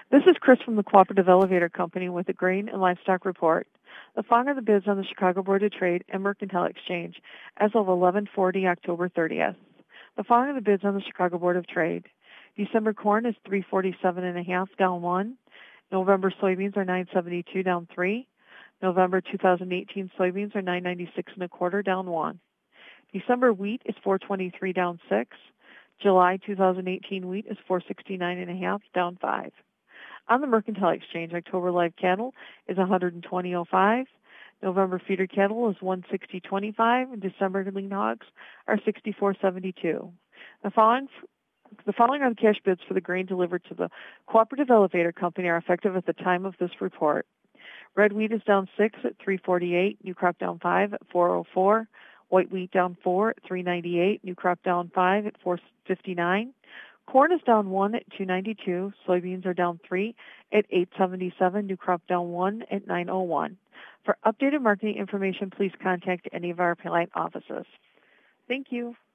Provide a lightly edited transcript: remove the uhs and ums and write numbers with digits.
This is Chris from the Cooperative Elevator Company with the Grain and Livestock Report. The following are the bids on the Chicago Board of Trade and Mercantile Exchange as of 11:40 October 30th. The following are the bids on the Chicago Board of Trade. December corn is 347.5 down 1. November soybeans are 972 down 3. November 2018 soybeans are 996.25 down 1. December wheat is 423 down 6. July 2018 wheat is 469.5 down 5. On the Mercantile Exchange, October live cattle is 120.05. November feeder cattle is 160.25, and December lean hogs are 64.72. The following are the cash bids for the grain delivered to the Cooperative Elevator Company are effective at the time of this report. Red wheat is down 6 at 348, new crop down 5 at 404. White wheat down 4 at 398, new crop down 5 at 459. Corn is down 1 at 292. Soybeans are down 3 at 877. New crop down 1 at 901. For updated marketing information, please contact any of our Plant offices. Thank you.